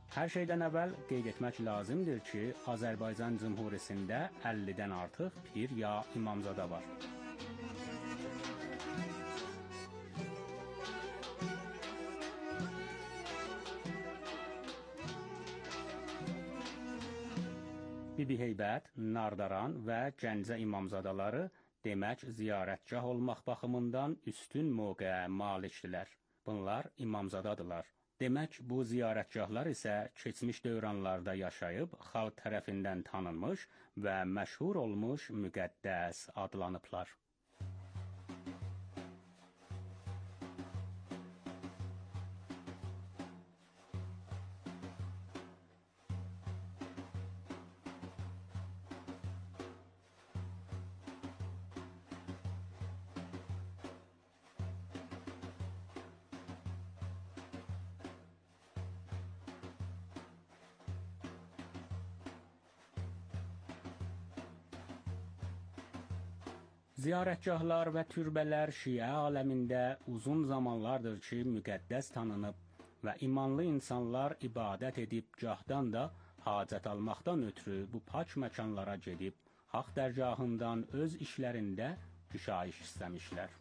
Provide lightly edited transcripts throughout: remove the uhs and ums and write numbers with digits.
Hər şeydən əvvəl qeyd etmək lazımdır ki, Azərbaycan Cümhuriyətində 50-dən artıq pir ya imamzada var. Bibi Heybət, Nardaran və Gəncə imamzadaları demək ziyarətgah olmaq baxımından üstün mövqeyə malikdirlər. Bunlar imamzadadılar. Demək, bu ziyarətgahlar isə keçmiş dövranlarda yaşayıb, xalq tərəfindən tanınmış və məşhur olmuş müqəddəs adlanıblar. Ziyarətgahlar və türbələr Şiə aləmində uzun zamanlardır ki, müqəddəs tanınıb və imanlı insanlar ibadət edib, gahdan da hacət almaqdan ötürü bu pak məkanlara gedib, haqq dərgahından öz işlərində düşayiş istəmişlər.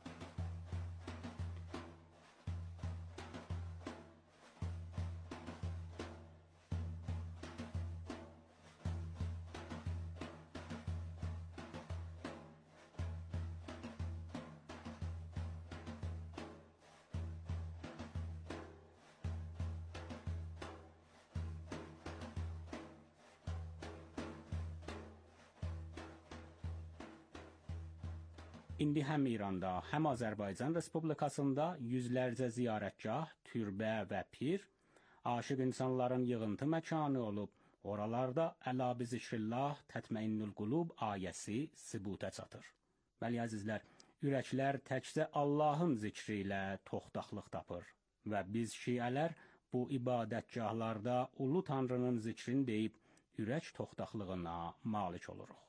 İndi həm İranda, həm Azərbaycan Respublikasında yüzlərcə ziyarətgah, türbə və pir, aşiq insanların yığıntı məkanı olub, oralarda Əla bi zikrillah tətməinnül qulub ayəsi sübuta çatır. Bəli, əzizlər, ürəklər təkcə Allahın zikri ilə toxtaqlıq tapır və biz şiələr bu ibadətgahlarda ulu Tanrının zikrini deyib, ürək toxtaqlığına malik oluruq.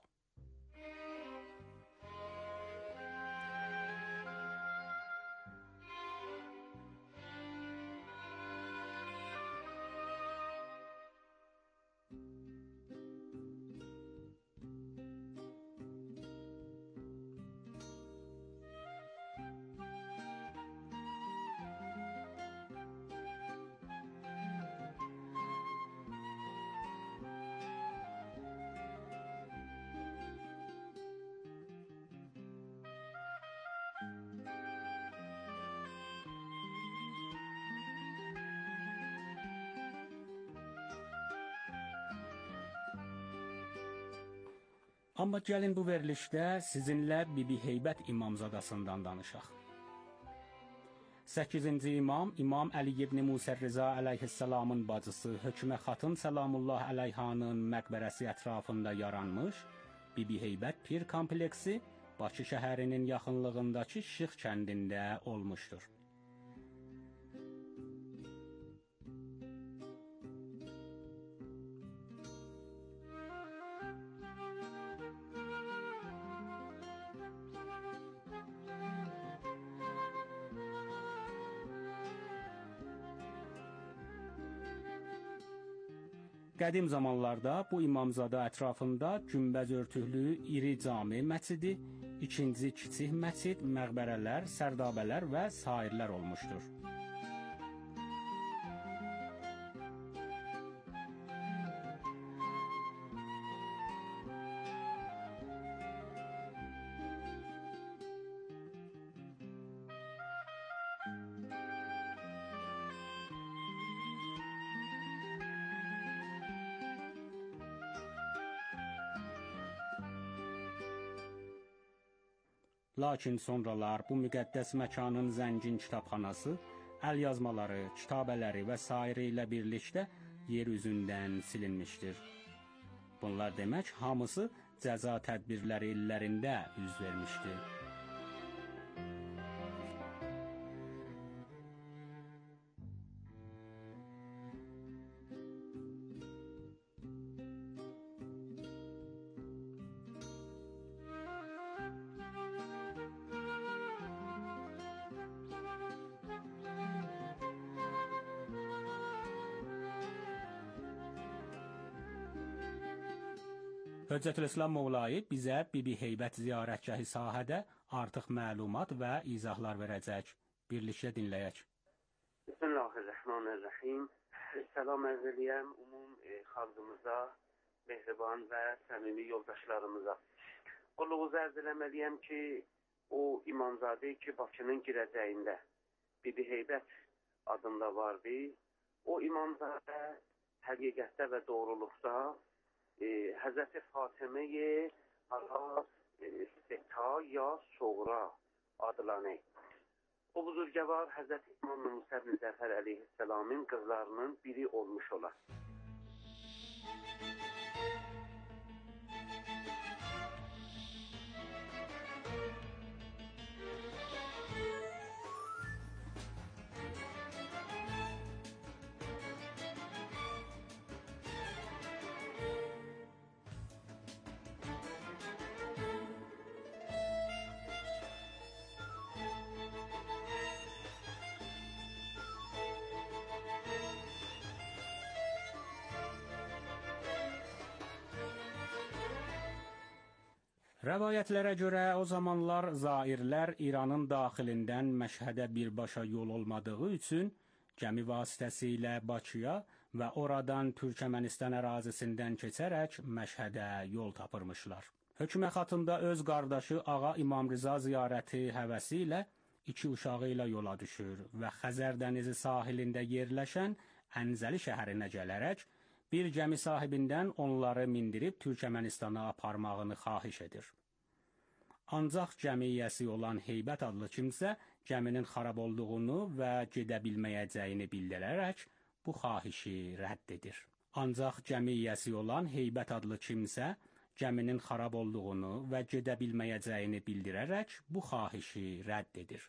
Amma gəlin bu verilişdə sizinlə Bibi Heybət imamzadasından danışaq. 8-ci imam, İmam Əli ibn Musə Rıza əleyhissalamın bacısı Hökmə xatın Səlamullah əleyhanın məqbərəsi ətrafında yaranmış Bibi Heybət pir kompleksi Bakı şəhərinin yaxınlığındakı Şıx kəndində olmuşdur. Qədim zamanlarda bu imamzada ətrafında günbəz örtüklü iri cami məscidi, ikinci kiçik məscid, məqbərələr, sərdabələr və sairlər olmuşdur. Lakin sonralar bu müqəddəs məkanın zəngin kitabxanası, əlyazmaları, kitabələri və sairə ilə birlikdə yer üzündən silinmişdir. Bunlar demək, hamısı cəza tədbirləri illərində üz vermişdir. Höccətülislam Mövlayi bizə Bibi Heybət ziyarətgahı sahədə artıq məlumat və izahlar verəcək. Birlikdə dinləyək. Bismillahirrahmanirrahim. Salam ərz eləyəm ümum xalqımıza, mehriban və səmimi yoldaşlarımıza. Qulluğuzu ərz eləməliyəm ki, o İmamzadə ki, Bakının girəcəyində Bibi Heybət adında vardı. O İmamzadə həqiqətdə və doğruluqda Həzrəti Fatıməyə Seta ya Soğra adlanır. O buzurgəvar Həzrəti İmam Musa ibn Cəfər əleyhisselamın qızlarının biri olmuş olar. Rəvayətlərə görə o zamanlar zairlər İranın daxilindən Məşhədə birbaşa yol olmadığı üçün gəmi vasitəsilə Bakıya və oradan Türkmənistan ərazisindən keçərək Məşhədə yol tapırmışlar. Hökmə xatında öz qardaşı Ağa İmam Rıza ziyarəti həvəsi ilə 2 uşağı ilə yola düşür və Xəzər dənizi sahilində yerləşən Ənzəli şəhərinə gələrək bir gəmi sahibindən onları mindirib Türkmənistana aparmağını xahiş edir. Ancaq gəmiyyəsi olan Heybət adlı kimsə gəminin xarab olduğunu və gedə bilməyəcəyini bildirərək bu xahişi rədd edir. Ancaq gəmiyyəsi olan Heybət adlı kimsə gəminin xarab olduğunu və gedə bilməyəcəyini bildirərək bu xahişi rədd edir.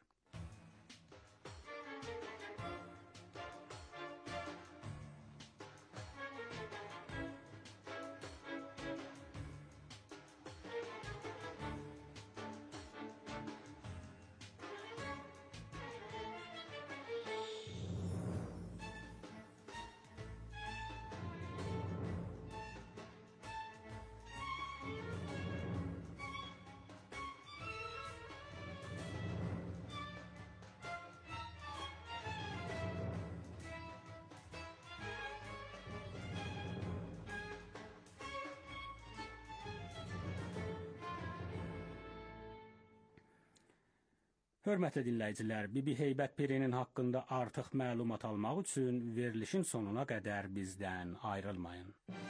Hörmətli dinləyicilər, Bibi Heybət Pirinin haqqında artıq məlumat almaq üçün verilişin sonuna qədər bizdən ayrılmayın.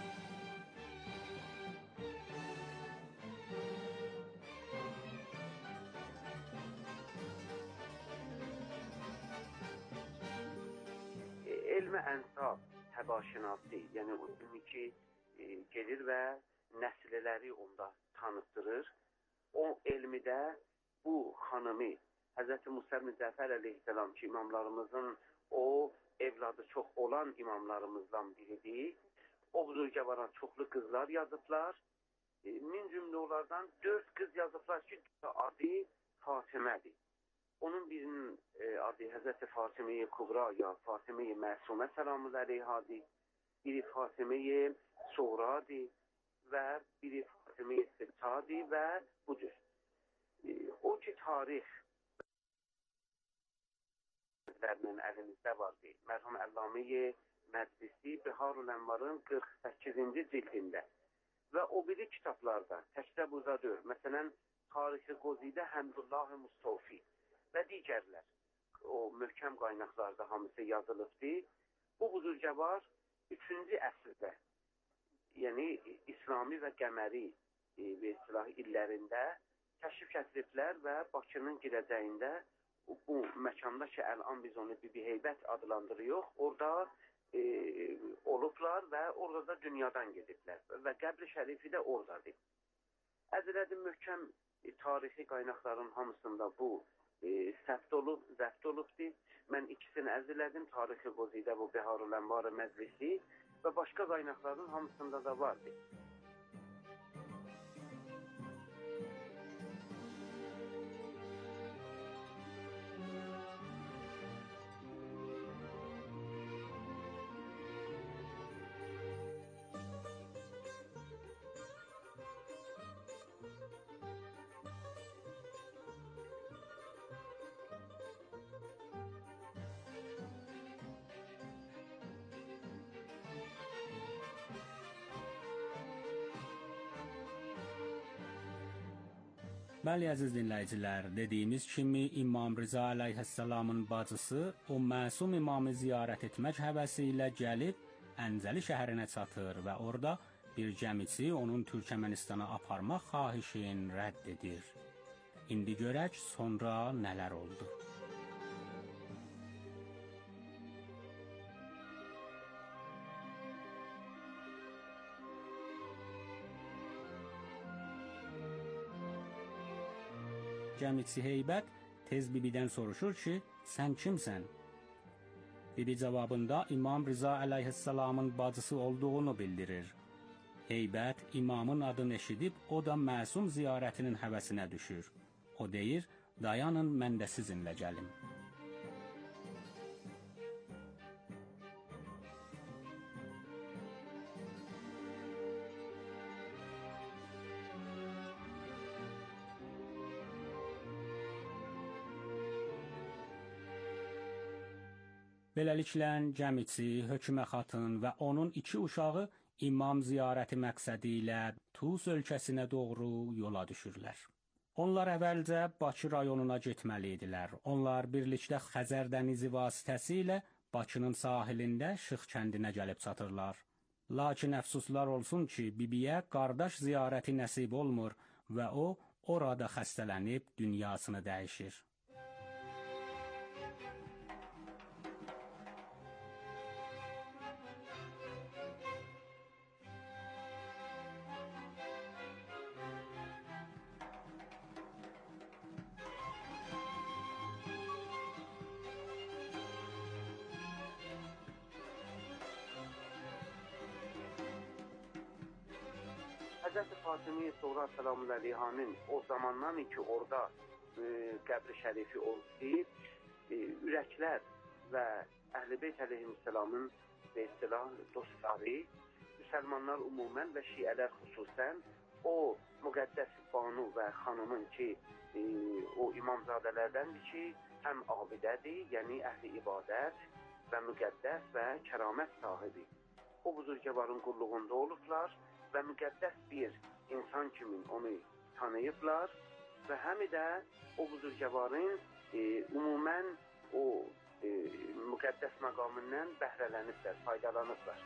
Elm-i ənsab təbaşinası, yəni o ilmi ki, gelir və nəsilləri onda tanıtdırır. O elmidə bu xanımı Həzrəti Musa ibn Cəfər əleyhisselam ki, imamlarımızın o evladı çox olan imamlarımızdan biridir. O buzurgavara çoxlu qızlar yazıblar. Min cümlə onlardan 4 qız yazıblar ki, adı Fatımədir. Onun birinin adı Həzrəti Fatıməyə Kubra ya Fatıməyə Məsumə səlamü əleyhadır. Biri Fatıməyə Soğradır və biri Fatıməyə Setadır və budur. O ki, tarix əlimizdə vardı. Mərhum Əllamə-i Məclisi Biharul Ənvarın 48-ci cildində və o biri kitablarda təkcə burada deyil. Məsələn, Tarix-i Qozidə Həmdullah Mustafi və digərlər o möhkəm qaynaqlarda hamısı yazılıbdır. Bu buzurgəvar 3-cü əsrdə, yəni İslami və Qəməri illərində təşrif gətiriblər və Bakının girəcəyində bu məkanda ki, ələn biz onu Bibi Heybət adlandırıyoruz, orada olublar və orada da dünyadan gediblər və qəbri şərifi də oradadır. Əzrədim möhkəm tarixi qaynaqların hamısında bu zəbt olubdur. Mən ikisini əzrədim, Tarix-i Qozidə bu Biharul Ənvar Məclisi və başqa qaynaqların hamısında da vardır. Bəli, əziz dinləyicilər, dediyimiz kimi İmam Rıza əleyhissalamın bacısı o məsum imamı ziyarət etmək həvəsi ilə gəlib Əncəli şəhərinə çatır və orada bir gəmiçi onun Türkmənistana aparmaq xahişini rədd edir. İndi görək sonra nələr oldu. Gəmiçi Heybət tez bibidən soruşur ki, sən kimsən? Bibi cavabında İmam Rıza əleyhissalamın bacısı olduğunu bildirir. Heybət imamın adını eşidib, o da məsum ziyarətinin həvəsinə düşür. O deyir, dayanın, mən də sizinlə gəlim. Beləliklə, gəmiçi, hökmə xatın və onun 2 uşağı imam ziyarəti məqsədi ilə Tus ölkəsinə doğru yola düşürlər. Onlar əvvəlcə Bakı rayonuna getməli idilər. Onlar birlikdə Xəzər dənizi vasitəsilə Bakının sahilində Şıx kəndinə gəlib çatırlar. Lakin əfsuslar olsun ki, bibiyə qardaş ziyarəti nəsib olmur və o, orada xəstələnib dünyasını dəyişir. Həzrəti Fatimiyə Suğra Səlamulləhənin o zamandan ki, orada qəbri şərifi oldu, ürəklər və Əhl-i Beyt əleyhissalamın dostları, müsəlmanlar ümumən və şiələr xüsusən o müqəddəs banu və xanımın ki, o imamzadələrdəndir ki, həm abidədir, yəni əhli ibadət və müqəddəs və kəramət sahibi. O buzurgəvarın qulluğunda olublar və müqəddəs bir insan kimi onu tanıyıblar və həm də o buzurgəvarın ümumən o müqəddəs məqamından bəhrələniblər, faydalanıblar.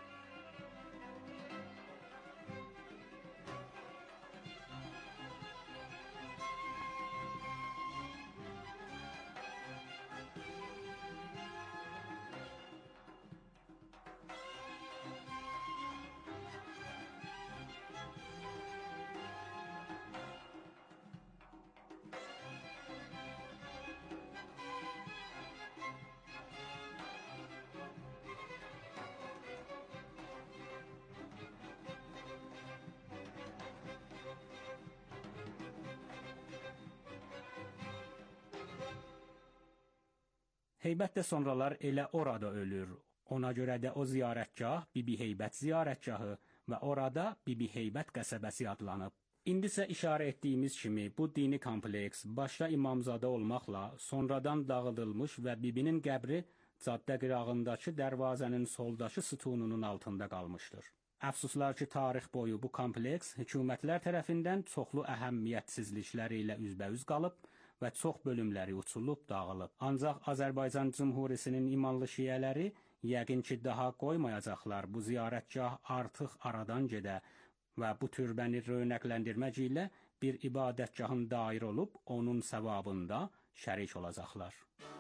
Heybət də sonralar elə orada ölür. Ona görə də o ziyarətgah Bibi Heybət ziyarətgahı və orada Bibi Heybət qəsəbəsi adlanıb. İndi isə işarə etdiyimiz kimi bu dini kompleks başda İmamzadə olmaqla sonradan dağıdılmış və Bibinin qəbri caddə qırağındakı dərvazənin soldakı sütununun altında qalmışdır. Əfsuslar ki, tarix boyu bu kompleks hökumətlər tərəfindən çoxlu əhəmiyyətsizlikləri ilə üzbəüz qalıb və çox bölümləri uçulub, dağılıb. Ancaq Azərbaycan Cümhuriyəsinin imanlı şiələri yəqin ki, daha qoymayacaqlar bu ziyarətgah artıq aradan gedə və bu türbəni rönəqləndirmək ilə bir ibadətgahın dair olub, onun savabında şərik olacaqlar.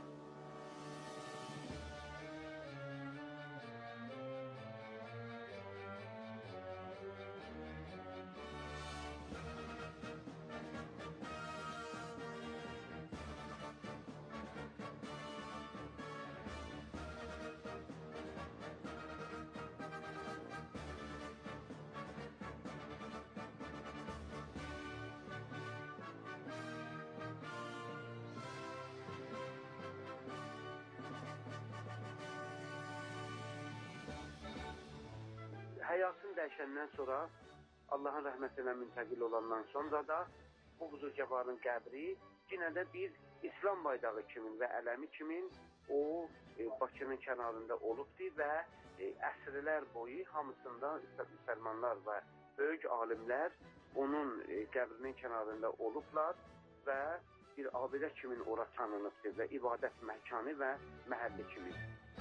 Həyatın dəyişəndən sonra, Allahın rəhmətinə müntəqil olandan sonra da bu buzurgəvarın qəbri yenə də bir İslam baydağı kimin və ələmi kimin o Bakının kənarında olubdur və əsrlər boyu hamısında müsəlmanlar və böyük alimlər onun qəbrinin kənarında olublar və bir abidə kimi ora tanınıbdır və ibadət məkanı və məhəlli kimi.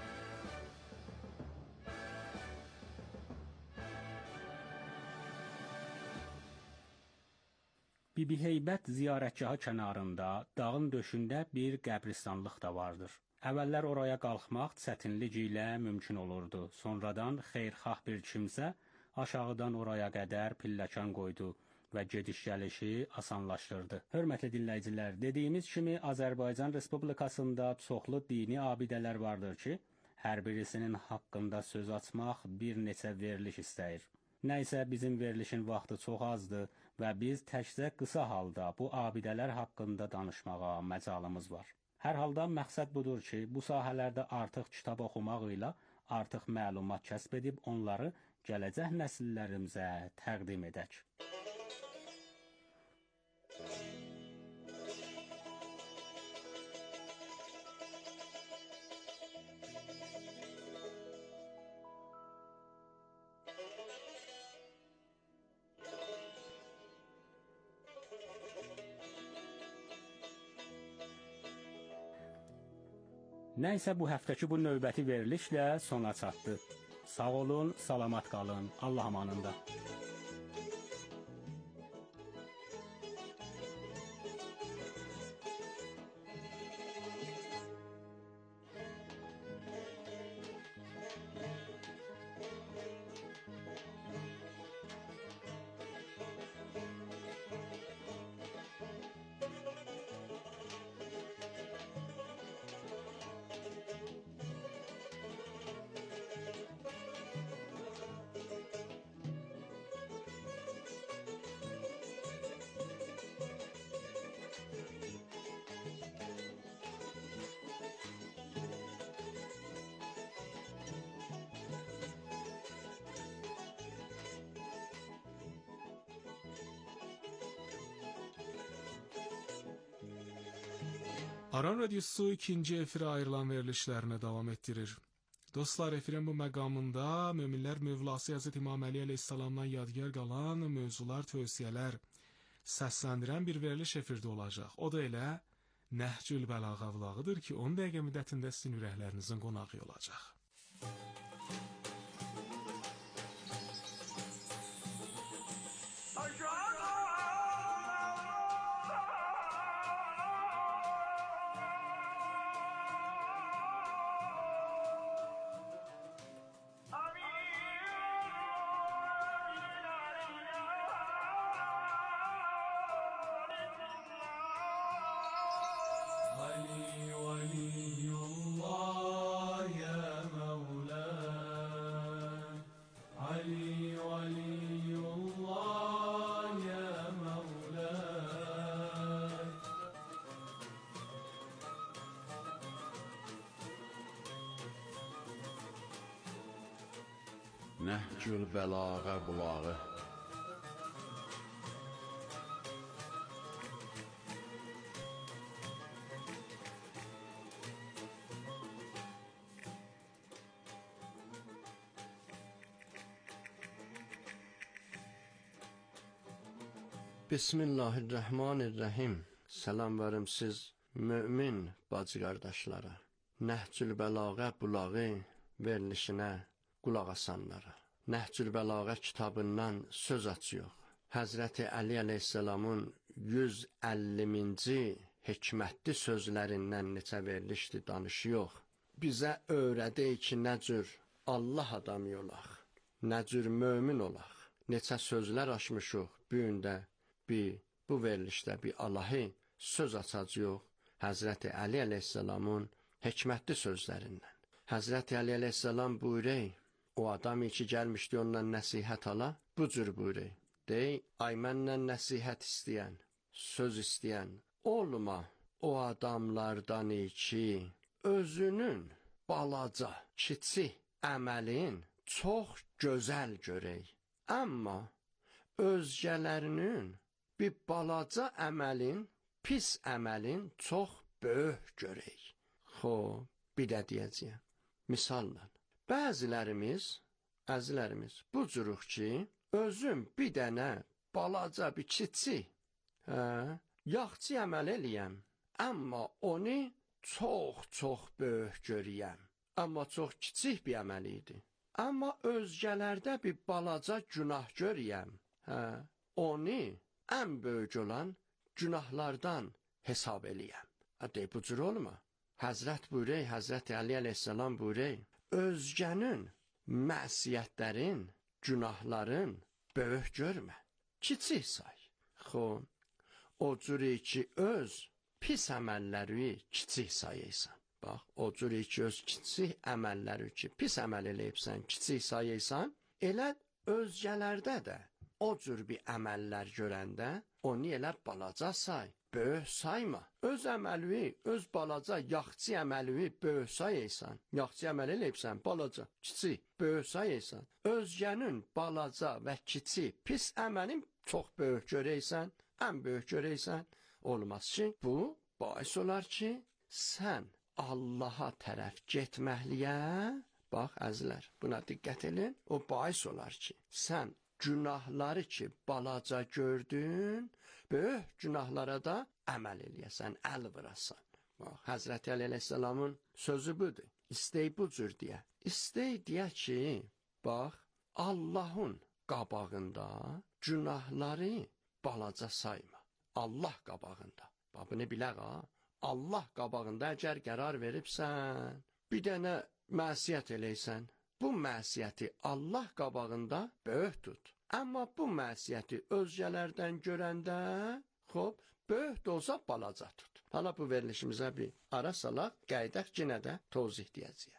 Bibi Heybət ziyarətgahı kənarında, dağın döşündə bir qəbristanlıq da vardır. Əvvəllər oraya qalxmaq çətinlik ilə mümkün olurdu. Sonradan xeyirxah bir kimsə aşağıdan oraya qədər pilləkan qoydu və gediş-gəlişi asanlaşdırdı. Hörmətli dinləyicilər, dediyimiz kimi Azərbaycan Respublikasında çoxlu dini abidələr vardır ki, hər birisinin haqqında söz açmaq bir neçə veriliş istəyir. Nəysə bizim verilişin vaxtı çox azdır və biz təkcə qısa halda bu abidələr haqqında danışmağa məcalımız var. Hər halda məqsəd budur ki, bu sahələrdə artıq kitab oxumaq ilə artıq məlumat kəsb edib onları gələcək nəsillərimizə təqdim edək. Nəysə bu həftəki bu növbəti verilişlə sona çatdı. Sağ olun, salamat qalın, Allah amanında. Aran Radyosu ikinci efirə ayrılan verilişlərini davam etdirir. Dostlar, efirin bu məqamında möminlər Mövlası Həzrət İmam Əli əleyhissalamdan yadgar qalan mövzular, tövsiyələr səsləndirən bir veriliş efirdə olacaq. O da elə Nəhcül Bəlağa vlağıdır ki, 10 dəqiqə müddətində sizin ürəklərinizin qonağı olacaq. Nəhcül Bəlağa bulağı. Bismillahirrahmanirrahim. Salam verim siz mümin bacı qardaşlara. Nəhcül Bəlağa bulağı verilişinə qulaq asanlara. Nəhcül Bəlağa kitabından söz açıyor. Həzrəti Əli əleyhissalamın 150-ci hikmətli sözlərindən neçə verilişdi danışıyor. Bizə öyrədik ki, nə cür Allah adamı olaq, nə cür mömin olaq. Neçə sözlər açmışıq, bu gündə bu verilişdə bir alahi söz açacağıq Həzrəti Əli əleyhissalamın hikmətli sözlərindən. Həzrəti Əli əleyhissalam buyuruyor, o adam ki gəlmişdi ondan nəsihət ala, bu cür buyuruyor. Dey, ay məndən nəsihət istəyən, söz istəyən, olma o adamlardan ki, özünün balaca, kiçik əməlin çox gözəl görək. Amma özgələrinin bir balaca əməlin, pis əməlin çox böyük görək. Bir də deyəcəyəm, misalla. Bəzilərimiz, əzilərimiz, bu cürük ki, özüm bir dənə balaca, bir kiçik, yaxçı əməl eləyəm, amma onu çox böyük görəyəm. Amma çox kiçik bir əməl idi. Amma özgələrdə bir balaca günah görəyəm. Onu ən böyük olan günahlardan hesab eləyəm. Bu cür olma. Həzrət buyuruyor, Həzrət Ali əleyhissalam buyuruyor, özgənin məsiyətlərin, günahların böyük görmə, kiçik say. O cür ki, öz pis əməlləri kiçik sayıysan. Bax, o cür ki, öz kiçik əməlləri ki, pis əməl eləyibsən, kiçik sayıysan, elə özgələrdə də o cür bir əməllər görəndə, onu elə balaca say, böyük sayma. Öz əməli, öz balaca, yaxçı əməli böyük sayıysan. Yaxçı əməl eləyibsən, balaca, kiçik, böyük sayıysan. Özgənin balaca və kiçik, pis əməlin çox böyük görəysən, ən böyük görəysən, olmaz ki, bu bais olar ki, sən Allaha tərəf getməkliyə, bax, əzlər, buna diqqət edin, o bais olar ki, sən günahları ki, balaca gördün, böyük günahlara da əməl eləyəsən, əl vırasan. Bax, Həzrəti Ali əleyhissalamın sözü budur. İstey bu cür deyə. İstey deyə ki, bax, Allahın qabağında günahları balaca sayma. Allah qabağında. Bax, bunu bilək ha. Allah qabağında əgər qərar veribsən, bir dənə məsiyət eləysən, bu məsiyəti Allah qabağında böyük tut. Amma bu məsiyəti özgələrdən görəndə, böyük də olsa balaca tut. Hala bu verilişimizə bir ara salaq, qəydək yenə də tozih deyəcəyik.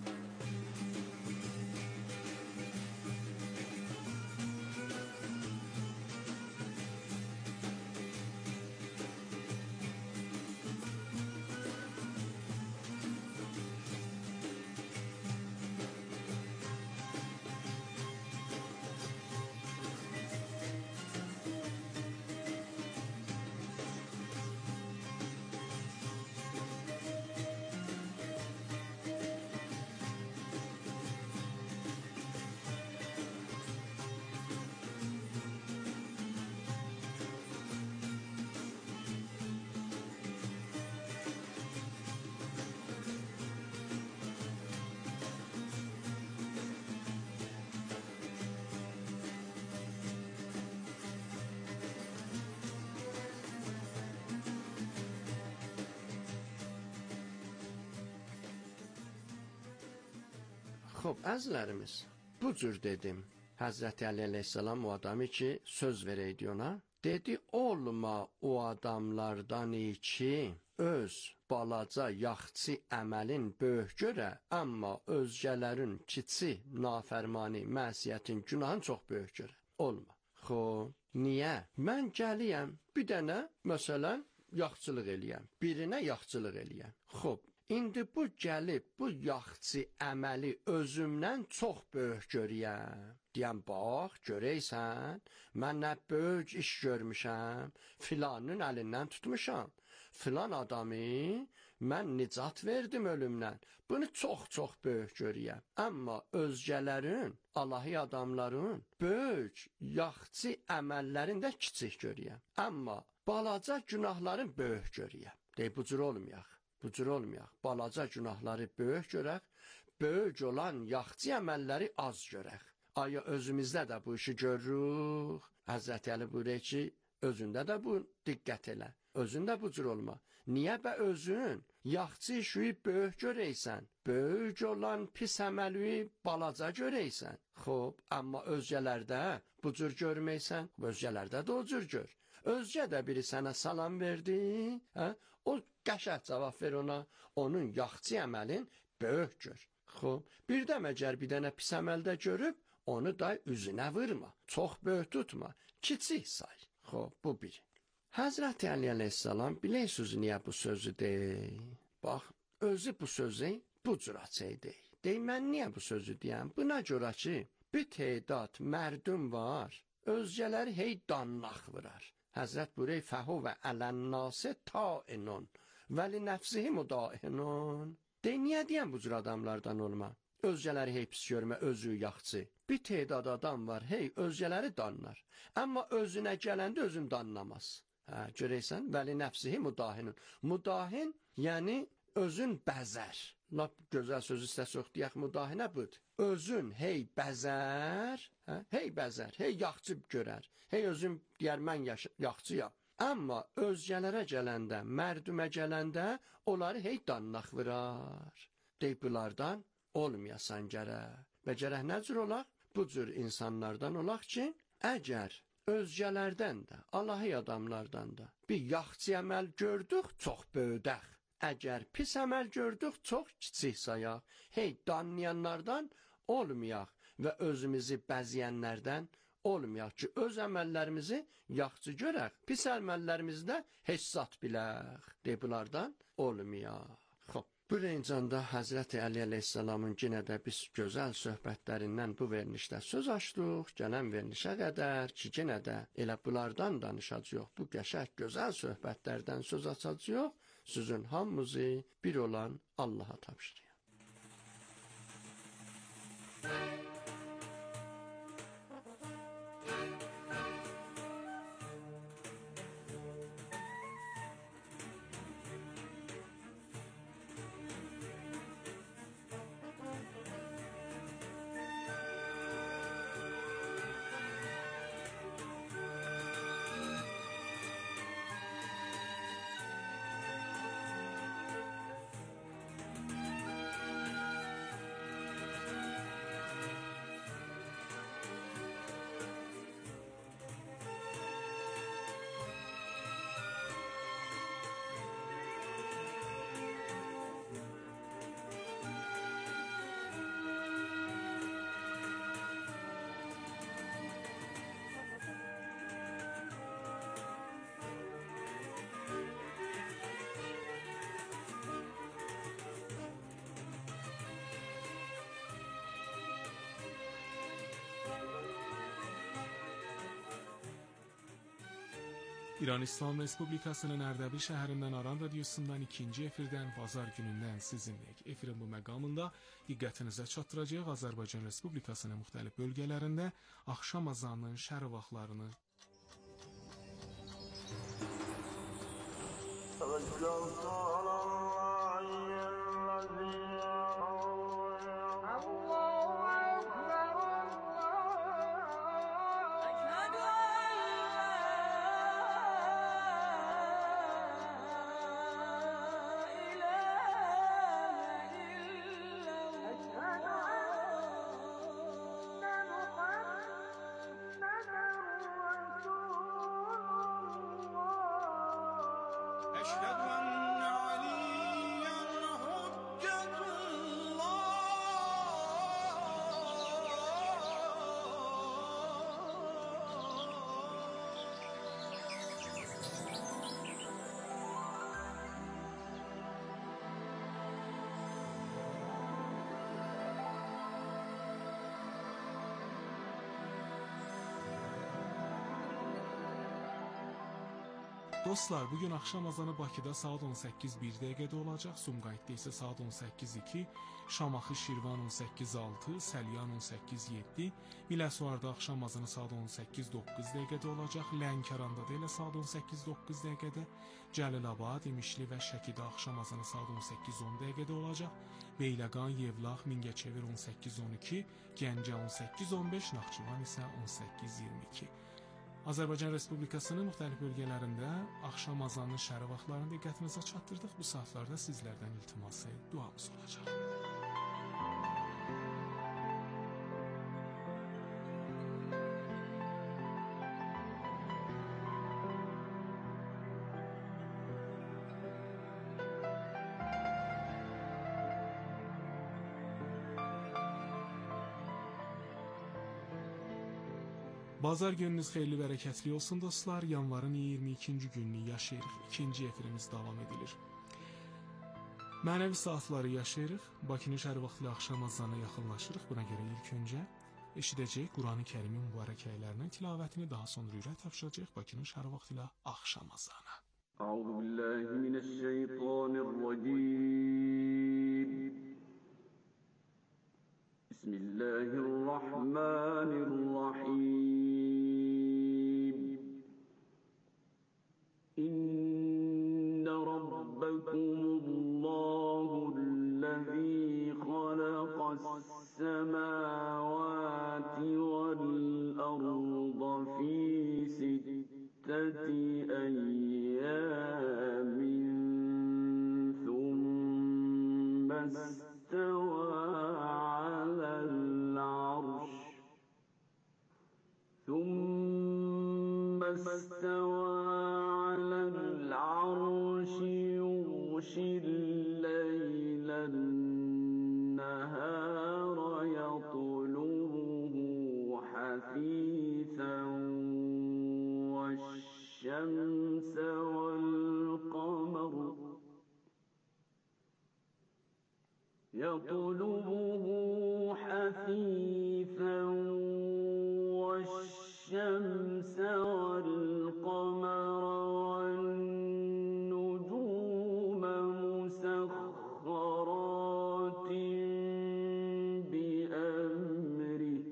Əzlərimiz, bu cür dedim. Həzrəti Ali əleyhissalam o adamı ki, söz verəydi ona. Dedi, olma o adamlardan ki, öz balaca, yaxçı əməlin böyük görə, amma özgələrin kiçik, nafərmani, məsiyətin, günahın çox böyük görə. Olma. Niyə? Mən gəliyəm, bir dənə, məsələn, yaxçılıq eləyəm. Birinə yaxçılıq eləyəm. İndi bu gəlib, bu yaxçı əməli özümdən çox böyük görəyəm. Deyəm, bax, görəysən, mən nə böyük iş görmüşəm, filanın əlindən tutmuşam. Filan adamı mən nicat verdim ölümdən. Bunu çox böyük görəyəm. Amma özgələrin, Allahi adamların böyük, yaxçı əməllərində kiçik görəyəm. Amma balaca günahların böyük görəyəm. Deyib, bu cür olmayaq. Bu cür olmayaq. Balaca günahları böyük görək, böyük olan yaxçı əməlləri az görək. Aya özümüzdə də bu işi görürük. Həzrəti Əli buyuruyor ki, özündə də bu diqqət elə. Özündə bu cür olma. Niyə bə özün yaxçı işi böyük görəysən? Böyük olan pis əməli balaca görəysən. Amma özgələrdə bu cür görməysən, özgələrdə də o cür gör. Özgə də biri sənə salam verdi, o qəşəng cavab ver ona, onun yaxçı əməlin böyük gör. Bir də məgər bir dənə pis əməldə görüb, onu da üzünə vurma, çox böyük tutma, kiçik say. Bu biri. Həzrəti Ali əleyhissalam bilirsiniz niyə bu sözü deyir? Bax, özü bu sözü bu cür açıq deyir. Deyir, mən niyə bu sözü deyəm? Buna görə ki, bir tədad mərdum var, özgələri hey dannaq vurar. Həzrət buyuruyor, fəhuvə ələnnası tainun və li nəfsihi müdahinun. Deyir, niyə deyəm bu cür adamlardan olma? Özgələri hey pis görmə, özü yaxçı. Bir tədad adam var, hey özgələri danlar. Amma özünə gələndə özün danlamaz. Görəysən, vəli nəfsihi müdahinun. Müdahin, yəni özün bəzər. Lap gözəl söz istəsə yox deyək, müdahinə budur. Özün hey bəzər, hey bəzər, hey yaxçı görər. Hey özün deyər, mən yaxçıyam. Amma özgələrə gələndə, mərdümə gələndə, onları hey dannaq vırar. Deyib, bunlardan olmayasan gərək. Və gərək nə cür olaq? Bu cür insanlardan olaq ki, əgər özgələrdən də, Allahi adamlardan da bir yaxçı əməl gördük, çox böyüdək. Əgər pis əməl gördük, çox kiçik sayaq. Hey, danlayanlardan olmayaq və özümüzü bəzəyənlərdən olmayaq ki, öz əməllərimizi yaxçı görək, pis əməllərimizi də heç zat bilək. Bunlardan olmayaq. Xoş. Bu rencanda Həzrəti Əli əleyhissalamın yenə də biz gözəl söhbətlərindən bu verilişdə söz açdıq. Gələn verilişə qədər ki, yenə də elə bunlardan danışacağıq. Bu qəşəng gözəl söhbətlərdən söz açacağıq. Sizin hamınızı bir olan Allaha tapşırıyorum. İran İslam Respublikasının Ərdəbil şəhərindən Aran radiosundan ikinci efirdən bazar günündən sizinləyik. Efirin bu məqamında diqqətinizə çatdıracaq Azərbaycan Respublikasının müxtəlif bölgələrində axşam azanının şərq vaxtlarını Dostlar, bugün axşam azanı Bakıda saat 18:01 dəqiqədə olacaq, Sumqayıtda isə saat 18:02, Şamaxı Şirvan 18:06, Səlyan 18:07, Biləsuvarda axşam azanı saat 18:09 dəqiqədə olacaq, Lənkəranda da elə saat 18:09 dəqiqədə, Cəlilabad, İmişli və Şəkidə axşam azanı saat 18:10 dəqiqədə olacaq, Beyləqan, Yevlax, Mingəçevir 18:12, Gəncə 18:15, Naxçıvan isə 18:22. Azərbaycan Respublikasının müxtəlif bölgələrində axşam azanının şərq vaxtlarını diqqətinizə çatdırdıq. Bu saatlarda sizlərdən iltiması duamız olacaq. Bazar gününüz xeyirli və bərəkətli olsun dostlar. Yanvarın 22-ci gününü yaşayırıq. İkinci efirimiz davam edilir. Mənəvi saatları yaşayırıq. Bakının şərq vaxtı ilə axşam azanına yaxınlaşırıq. Buna görə ilk öncə eşidəcək Qurani Kərimin mübarək əyələrinin tilavətini, daha sonra ürək tapşıracaq Bakının şərq vaxtı ilə axşam azanına. Euzubillahimineşşeytanirracim. Bismillahirrahmanirrahim. إن ربكم الله الذي خلق السماوات والأرض في 6 أيام ثم استوى على العرش يغشي الليل النهار يطلبه حثيثا والشمس والقمر والنجوم مسخرات بأمره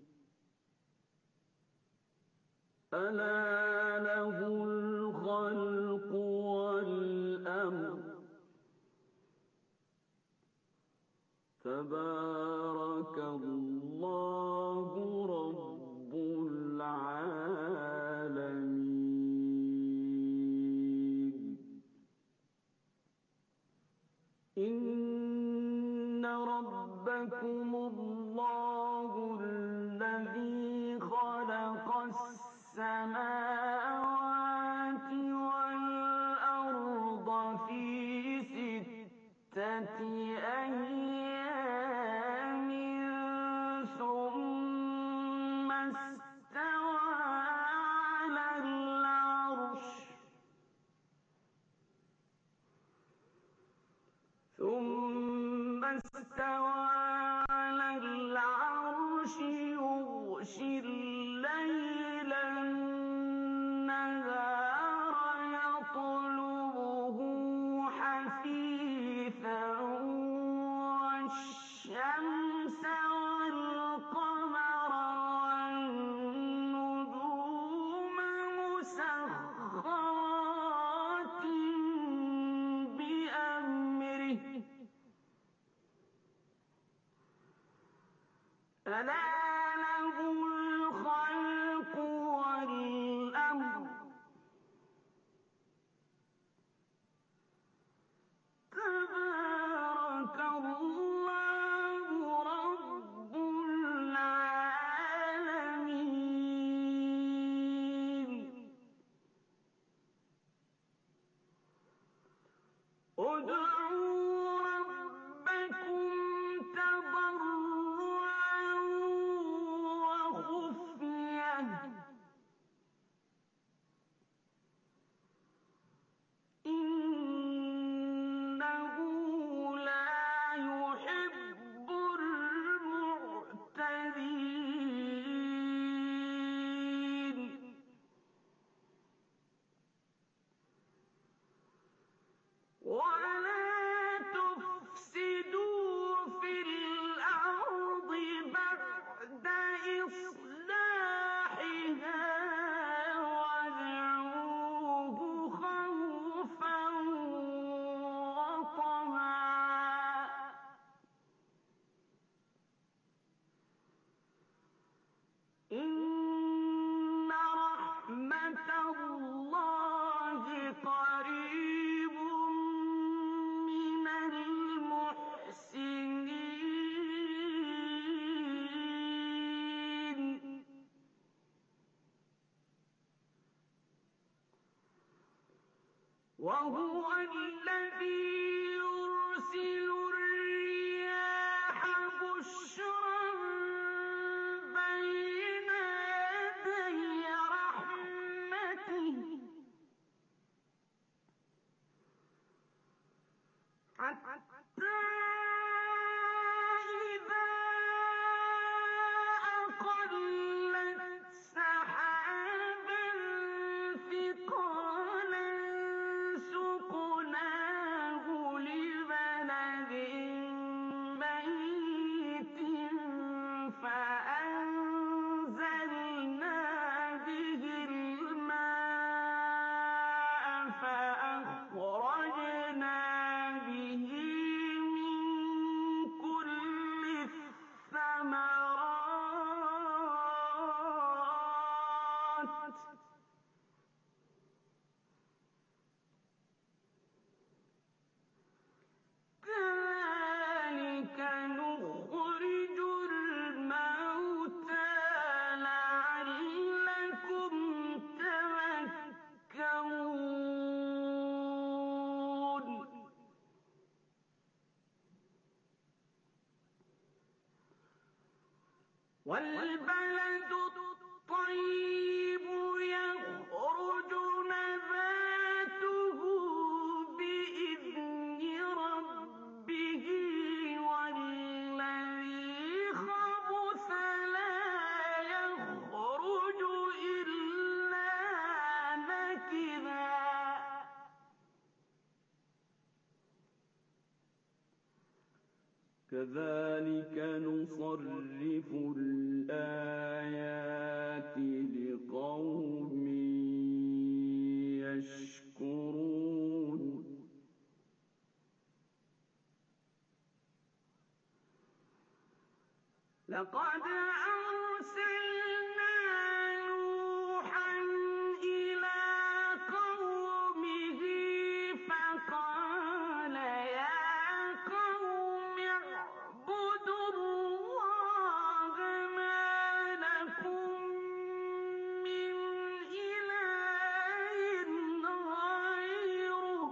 ألا له الخلق والأمر تبارك الله رب العالمين. إن ربكم الله الذي خلق السماوات والأرض في 6 أيام ثم استوى على العرش يغشي الليل النهار يطلبه حثيثا والشمس والقمر والنجوم مسخرات بأمره ألا له الخلق والأمر تبارك الله رب العالمين. ادعوا ربكم تضرعا والبلد الطيب يخرج نباته بإذن ربه والذي خبث لا يخرج إلا نكدا كذلك نصرف الآيات لقوم يشكرون لقد أرسلنا نوحا إلى قومه فقال يا قوم اعبدوا الله ما لكم من إله غيره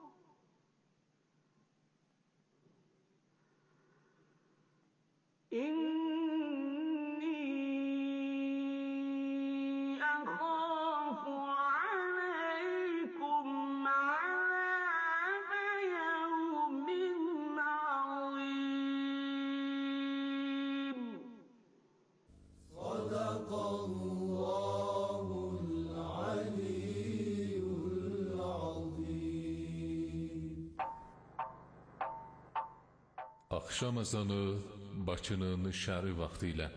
إني أخاف عليكم عذاب يوم عظيم. صدق الله العلي العظيم. Axşam ezanı Bakının şəhəri vaxtı ilə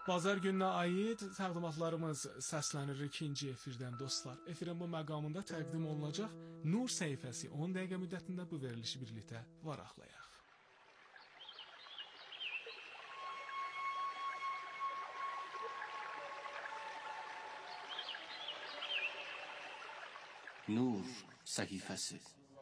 Bazar gününə aid təqdimatlarımız səslənir ikinci efirdən dostlar. Efirin bu məqamında təqdim olunacaq Nur səhifəsi 10 dəqiqə müddətində bu verilişi birlikdə varaqlayaq. Nur səhifəsi.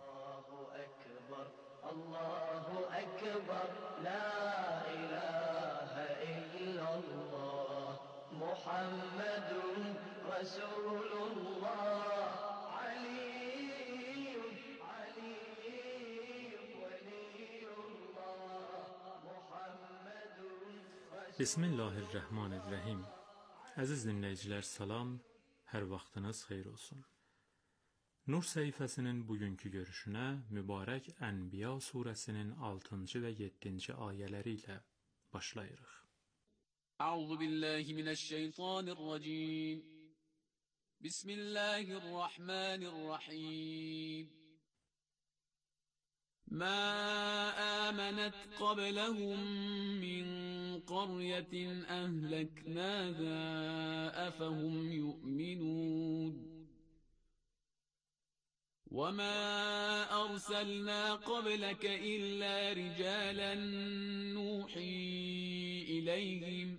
Allahu Ekber, la ilahe illallah, Muhammedun Resulullah, Aliyyun, Veliyullah, Muhammedun Resulullah. Bismillahirrahmanirrahim. Əziz dinləyicilər, salam, hər vaxtınız xeyir olsun. Nur səhifəsinin bugünkü görüşünə mübarək Ənbiya surəsinin 6-cı və 7-ci ayələri ilə başlayırıq. Əuzu billahi minəşşeytanirracim. Bismillahirrahmanirrahim. Mə əmənət qabləhum min qaryetin əhləknəzə əfəhum yu'minun. وَمَا أَرْسَلْنَا قَبْلَكَ إِلَّا رِجَالًا نُوحِي إِلَيْهِمْ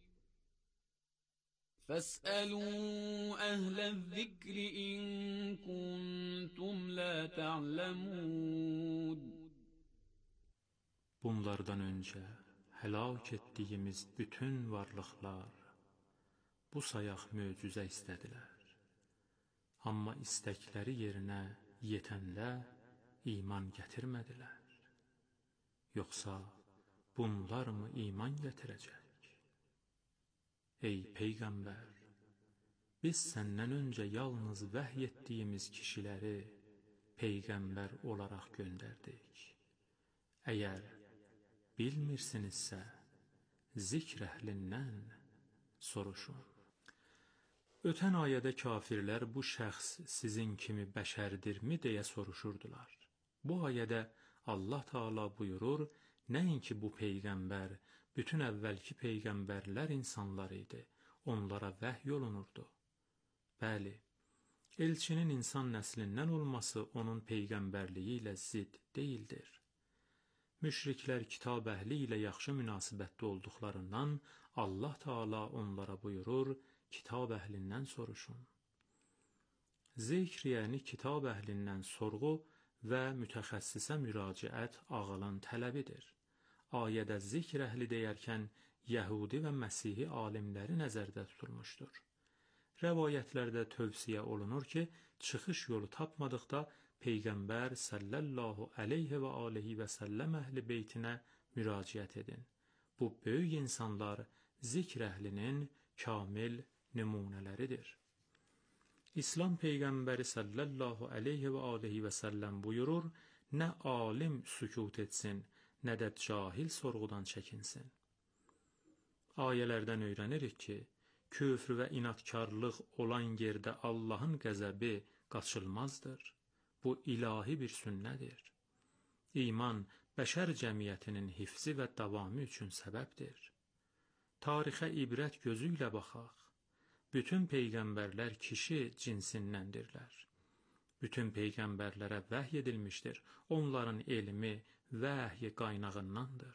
فَاسْأَلُوا أَهْلَ الذِّكْرِ إِن كُنتُمْ لَا تَعْلَمُونَ. Bunlardan öncə həlak etdiyimiz bütün varlıqlar bu sayaq möcüzə istədilər. Amma istəkləri yerinə yetəndə iman gətirmədilər. Yoxsa bunlar mı iman gətirəcək? Ey Peyğəmbər, biz səndən öncə yalnız vəhy etdiyimiz kişiləri Peyğəmbər olaraq göndərdik. Əgər bilmirsinizsə, zikr əhlindən soruşun. Ötən ayədə kafirlər bu şəxs sizin kimi bəşərdirmi deyə soruşurdular. Bu ayədə Allah Taala buyurur, nəinki bu Peyğəmbər, bütün əvvəlki Peyğəmbərlər insanlar idi, onlara vəhy olunurdu. Bəli, elçinin insan nəslindən olması onun Peyğəmbərliyi ilə zidd deyildir. Müşriklər kitab əhli ilə yaxşı münasibətdə olduqlarından Allah Taala onlara buyurur, kitab əhlindən soruşun. Zikr yəni kitab əhlindən sorğu və mütəxəssisə müraciət ağalın tələbidir. Ayədə zikr əhli deyərkən Yəhudi və Məsihi alimləri nəzərdə tutulmuşdur. Rəvayətlərdə tövsiyə olunur ki, çıxış yolu tapmadıqda Peyğəmbər sallallahu əleyhi və alihi və səlləm əhli beytinə müraciət edin. Bu böyük insanlar zikr əhlinin kamil nümunələridir. İslam Peyğəmbəri sallallahu əleyhi və alihi və səlləm buyurur, nə alim sükut etsin, nə də cahil sorğudan çəkinsin. Ayələrdən öyrənirik ki, küfr və inatkarlıq olan yerdə Allahın qəzəbi qaçılmazdır. Bu ilahi bir sünnədir. İman bəşər cəmiyyətinin hifzi və davamı üçün səbəbdir. Tarixə ibrət gözü ilə baxaq. Bütün peyğəmbərlər kişi cinsindəndirlər. Bütün peyğəmbərlərə vəhy edilmişdir. Onların elmi vəhy qaynağındandır.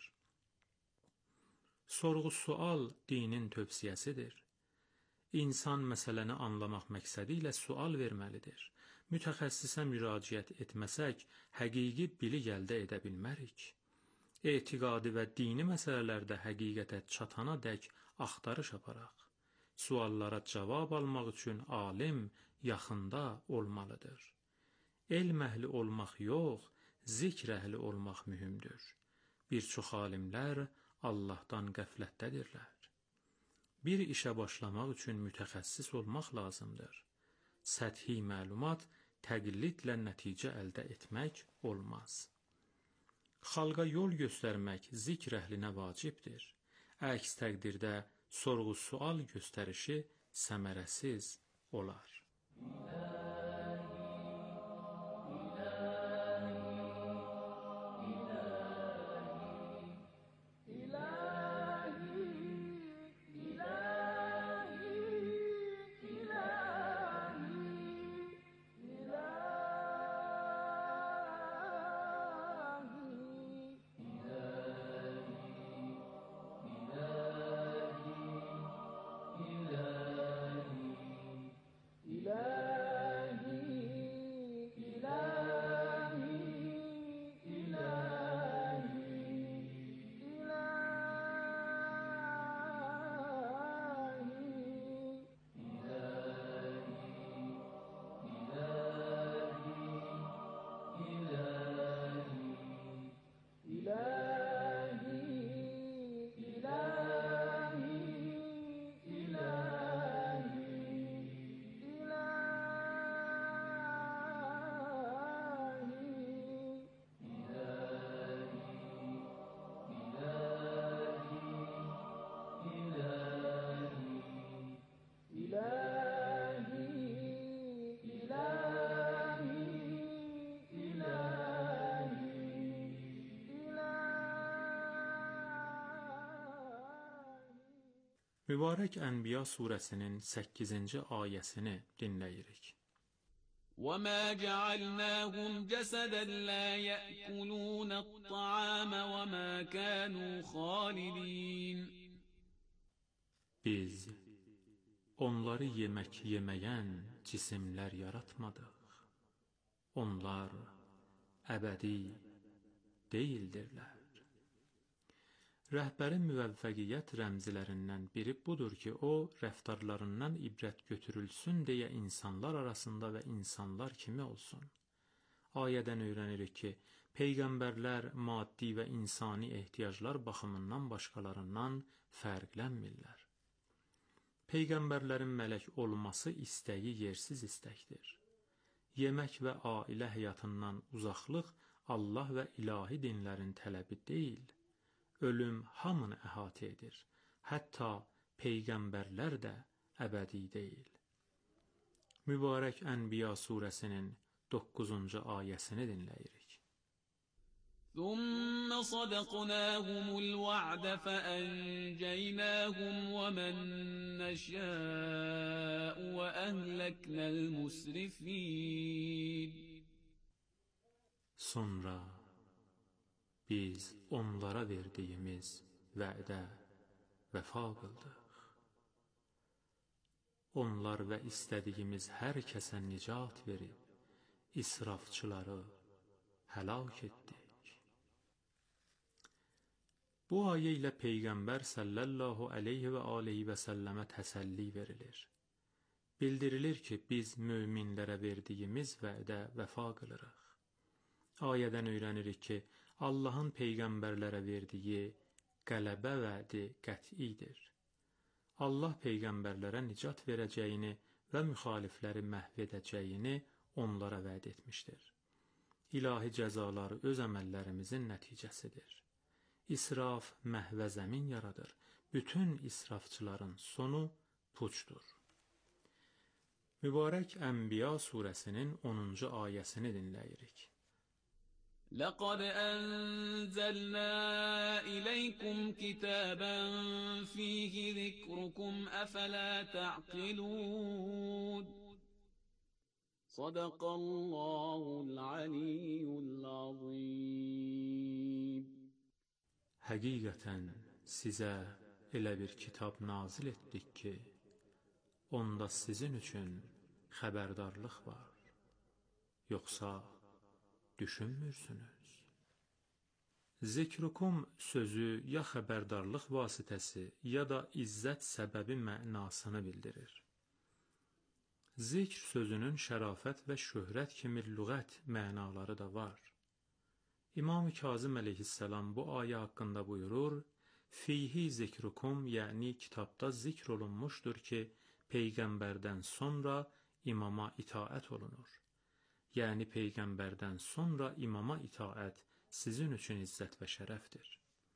Sorğu-sual dinin tövsiyəsidir. İnsan məsələni anlamaq məqsədi ilə sual verməlidir. Mütəxəssisə müraciət etməsək, həqiqi bilik əldə edə bilmərik. Etiqadi və dini məsələlərdə həqiqətə çatana dək axtarış aparaq. Suallara cavab almaq üçün alim yaxında olmalıdır. Elm əhli olmaq yox, zikr əhli olmaq mühümdür. Bir çox alimlər Allahdan qəflətdədirlər. Bir işə başlamaq üçün mütəxəssis olmaq lazımdır. Səthi məlumat təqlidlə nəticə əldə etmək olmaz. Xalqa yol göstərmək zikr əhlinə vacibdir. Əks təqdirdə sorğu-sual göstərişi səmərəsiz olar. Mübarək Ənbiya surəsinin 8-ci ayəsini dinləyirik. وَمَا جَعَلْنَاهُمْ جَسَدًا لَا يَأْكُلُونَ الطَّعَامَ وَمَا كَانُوا خَالِدِينَ Biz onları yemək yeməyən cisimlər yaratmadıq. Onlar əbədi deyildirlər. Rəhbərin müvəffəqiyyət rəmzilərindən biri budur ki, o, rəftarlarından ibrət götürülsün deyə insanlar arasında və insanlar kimi olsun. Ayədən öyrənirik ki, peyğəmbərlər maddi və insani ehtiyaclar baxımından başqalarından fərqlənmirlər. Peyğəmbərlərin mələk olması istəyi yersiz istəkdir. Yemək və ailə həyatından uzaqlıq Allah və ilahi dinlərin tələbi deyil. Ölüm hamını əhatə edir. Hətta peyğəmbərlər də əbədi deyil. Mübarək Ənbiya surəsinin 9-cu ayəsini dinləyirik. ثُمَّ صَدَقْنَاهُمُ الْوَعْدَ فَأَنْجَيْنَاهُمْ وَمَنْ نَشَاءُ وَأَهْلَكْنَا الْمُسْرِفِينَ Sonra biz onlara verdiyimiz vədə vəfa qıldıq. Onlar və istədiyimiz hər kəsə nicat verib, israfçıları həlak etdik. Bu ayə ilə Peyğəmbər sallallahu aleyhi və aleyhi və səlləmə təsəlli verilir. Bildirilir ki, biz möminlərə verdiyimiz vədə vəfa qılırıq. Ayədən öyrənirik ki, Allahın peyğəmbərlərə verdiyi qələbə vədi qətidir. Allah peyğəmbərlərə nicat verəcəyini və müxalifləri məhv edəcəyini onlara vəd etmişdir. İlahi cəzaları öz əməllərimizin nəticəsidir. İsraf məhvə zəmin yaradır. Bütün israfçıların sonu puçdur. Mübarək Ənbiya surəsinin 10-cu ayəsini dinləyirik. لَقَدْ أَنزَلْنَا إِلَيْكُمْ كِتَابًا فِيهِ ذِكْرُكُمْ أَفَلَا تَعْقِلُونَ صَدَقَ اللَّهُ الْعَلِيُّ الْعَظِيمُ Həqiqətən sizə elə bir kitab nazil etdik ki, onda sizin üçün xəbərdarlıq var. Yoxsa düşünmürsünüz? Zikrukum sözü ya xəbərdarlıq vasitəsi, ya da izzət səbəbi mənasını bildirir. Zikr sözünün şərafət və şöhrət kimi lüğət mənaları da var. İmam-ı Kazım əleyhissalam bu ayə haqqında buyurur, Fihi zikrukum, yəni kitabda zikr olunmuşdur ki, Peyğəmbərdən sonra imama itaət olunur. Yəni Peyğəmbərdən sonra imama itaət sizin üçün izzət və şərəfdir.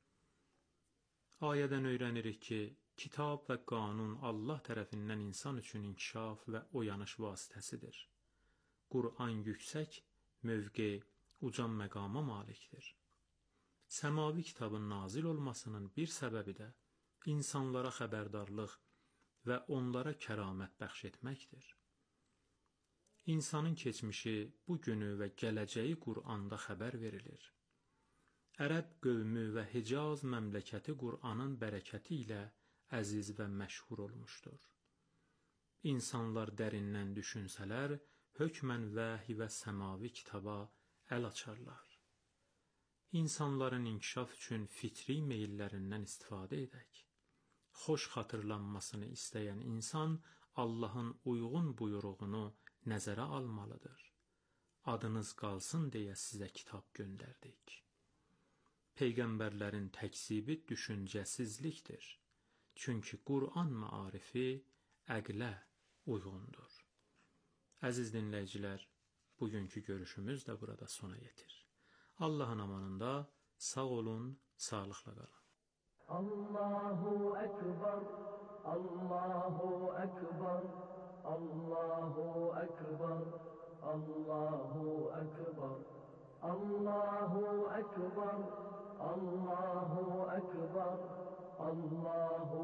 Ayədən öyrənirik ki, kitab və qanun Allah tərəfindən insan üçün inkişaf və oyanış vasitəsidir. Qur'an yüksək mövqe, ucan məqama malikdir. Səmavi kitabın nazil olmasının bir səbəbi də insanlara xəbərdarlıq və onlara kəramət bəxş etməkdir. İnsanın keçmişi, bugünü və gələcəyi Qur'anda xəbər verilir. Ərəb qövmü və Hicaz məmləkəti Qur'anın bərəkəti ilə əziz və məşhur olmuşdur. İnsanlar dərindən düşünsələr, hökmən vəhi və səmavi kitaba əl açarlar. İnsanların inkişaf üçün fitri meyillərindən istifadə edək. Xoş xatırlanmasını istəyən insan Allahın uyğun buyruğunu nəzərə almalıdır. Adınız qalsın deyə sizə kitab göndərdik. Peyğəmbərlərin təkzibi düşüncəsizlikdir. Çünki Qur'an maarifi əqlə uyğundur. Əziz dinləyicilər, bugünkü görüşümüz də burada sona yetir. Allahın amanında sağ olun, sağlıqla qalın. Allahu Ekber, Allahu Ekber, Allahu Ekber, Allahu Ekber, Allahu Ekber, Allahu Ekber, Allahu Ekber.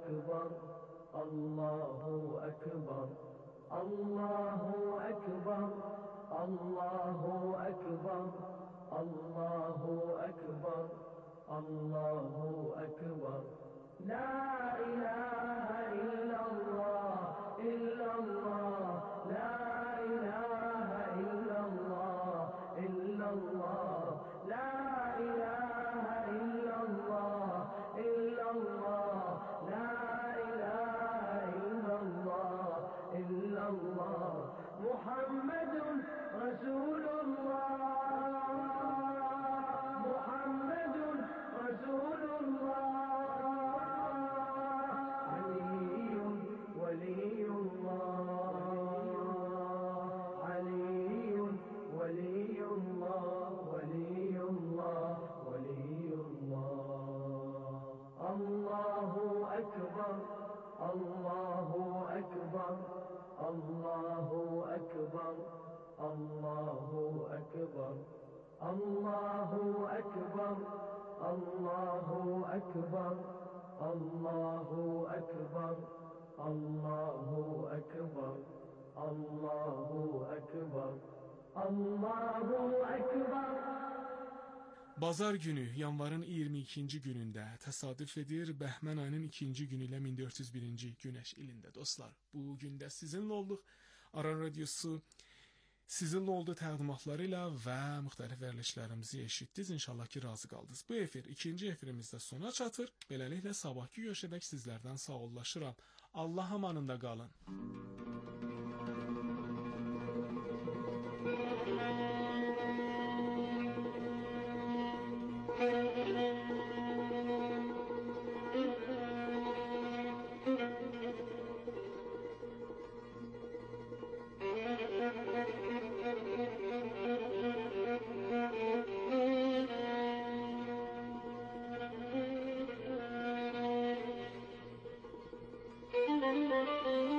أكبر الله أكبر الله أكبر الله أكبر الله أكبر الله أكبر لا إله إلا الله إلا الله لا إله إلا الله إلا الله لا إله إلا الله إلا الله لا إله إلا الله إلا الله محمد رسول الله محمد رسول الله علي ولي الله علي ولي الله ولي الله ولي الله الله أكبر الله أكبر الله أكبر الله أكبر الله أكبر الله أكبر الله أكبر الله أكبر الله أكبر الله أكبر. Bazar günü, yanvarın 22-ci günündə təsadüf edir Bəhmən ayının 2-ci günü ilə 1401-ci günəş ilində dostlar. Bu gündə sizinlə olduq. Aran Radiosu sizinlə oldu təqdimatları ilə və müxtəlif verilişlərimizi eşitdiniz. İnşallah ki, razı qaldınız. Bu efir, ikinci efirimizdə sona çatır. Beləliklə, sabahki görüşədək sizlərdən sağollaşıram. Allah amanında qalın. Thank you.